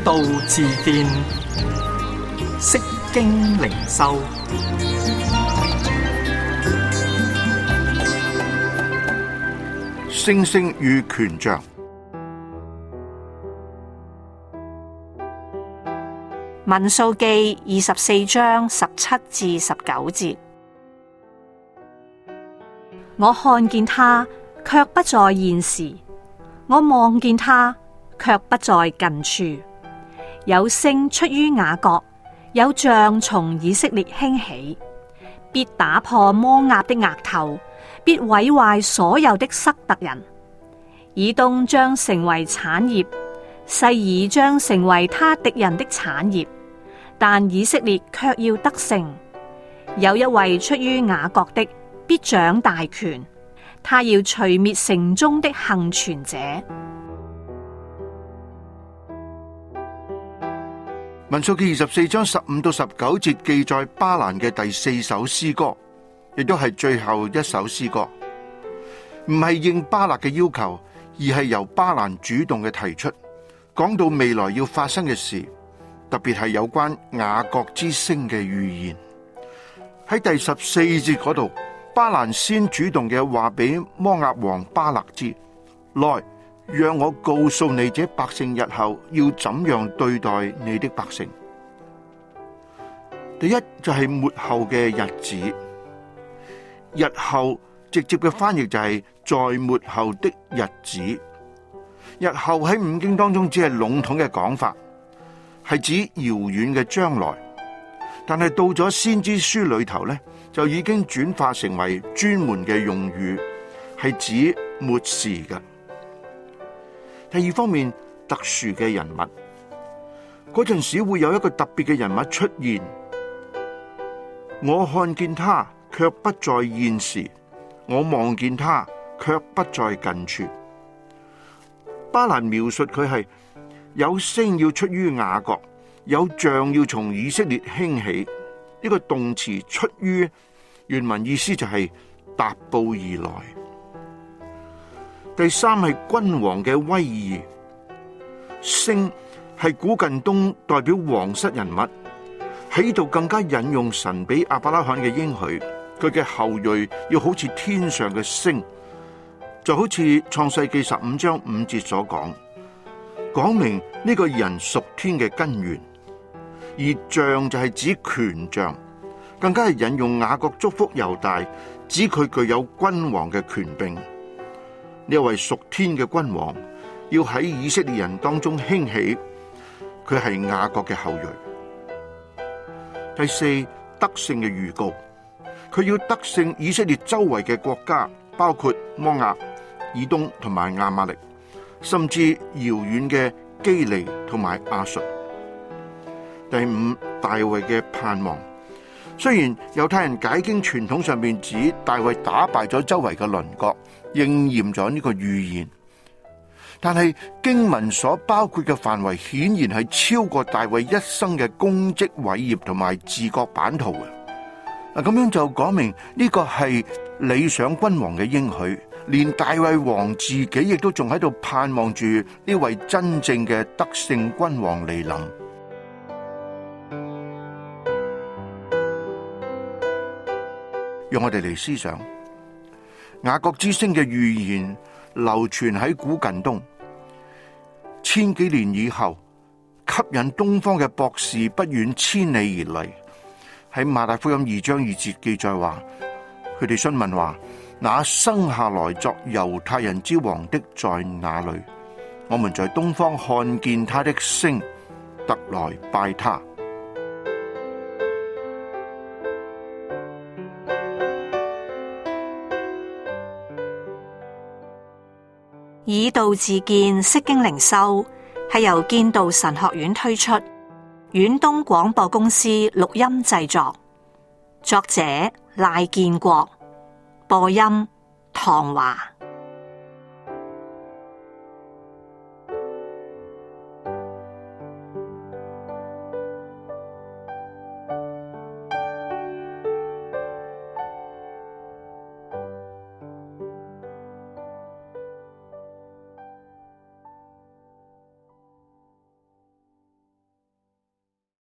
道自見，釋經靈修。 星星與權杖。 民數記24章17至19節。我看見他，卻不在現時；我望見他，卻不在近處。有星出於雅各，有杖從以色列興起，必打破摩押的額頭，必毀壞所有的塞特人。以東將成為產業，西珥將成為他敵人的產業，但以色列卻要得勝。有一位出於雅各的，必掌大權，他要除滅城中的幸存者。 民數記24章15到19節記載巴蘭嘅第4首詩歌，亦都係最後一首詩歌。唔係應巴勒嘅要求，而係由巴蘭主動嘅提出，講到未來要發生嘅事，特別係有關雅各之星嘅預言。喺第14節嗰度，巴蘭先主動嘅話俾摩押王巴勒知，來，讓我告訴你這百姓日後要怎樣對待你的百姓。第一就係末後嘅日子，日後直接嘅翻譯就係在末後的日子。日後喺五經當中只係籠統嘅講法，係指遙遠嘅將來，但係到咗先知書裏頭呢，就已經轉化成為專門嘅用語，係指末時嘅。第二方面，特殊嘅人物，嗰陣時會有一個特別嘅人物出現。我看見他，卻不在現時；我望見他，卻不在近處。巴蘭描述佢係有星要出於雅各，有杖要從以色列興起。呢個動詞出於原文意思就係踏步而來。第三係君王嘅威儀，星係古近東代表皇室人物，喺呢度更加引用神俾亞伯拉罕嘅應許，佢嘅後裔要好似天上嘅星，就好似創世記15章5節所講明呢個人屬天嘅根源。而杖就係指權杖，更加係引用雅各祝福猶大，指佢具有君王嘅權柄。呢位屬天嘅君王要喺以色列人當中興起，佢係雅各嘅後裔。第四，得勝嘅預告，佢要得勝以色列周圍嘅國家，包括摩押、以東同埋亞瑪力，甚至遙遠嘅基尼同埋亞述。第五，大衛嘅盼望。雖然猶太人解經傳統上面指大衛打敗咗周圍嘅鄰國，應驗咗呢個預言，但係經文所包括嘅範圍顯然係超過大衛一生嘅功績偉業同埋治國版圖嘅。咁樣就講明呢個係理想君王嘅應許，連大衛王自己亦都仲喺度盼望住呢位真正嘅得勝君王嚟臨。讓我哋嚟思想雅各之星嘅預言流傳喺古近東，千幾年以後，吸引東方嘅博士不遠千里而嚟。喺馬太福音2章2節記載話，佢哋詢問話：那生下來作猶太人之王的在哪裏？我們在東方看見他的星，特來拜他。 以道自見，釋經靈修係由建道神學院推出，遠東廣播公司錄音製作，作者賴建國，播音唐華。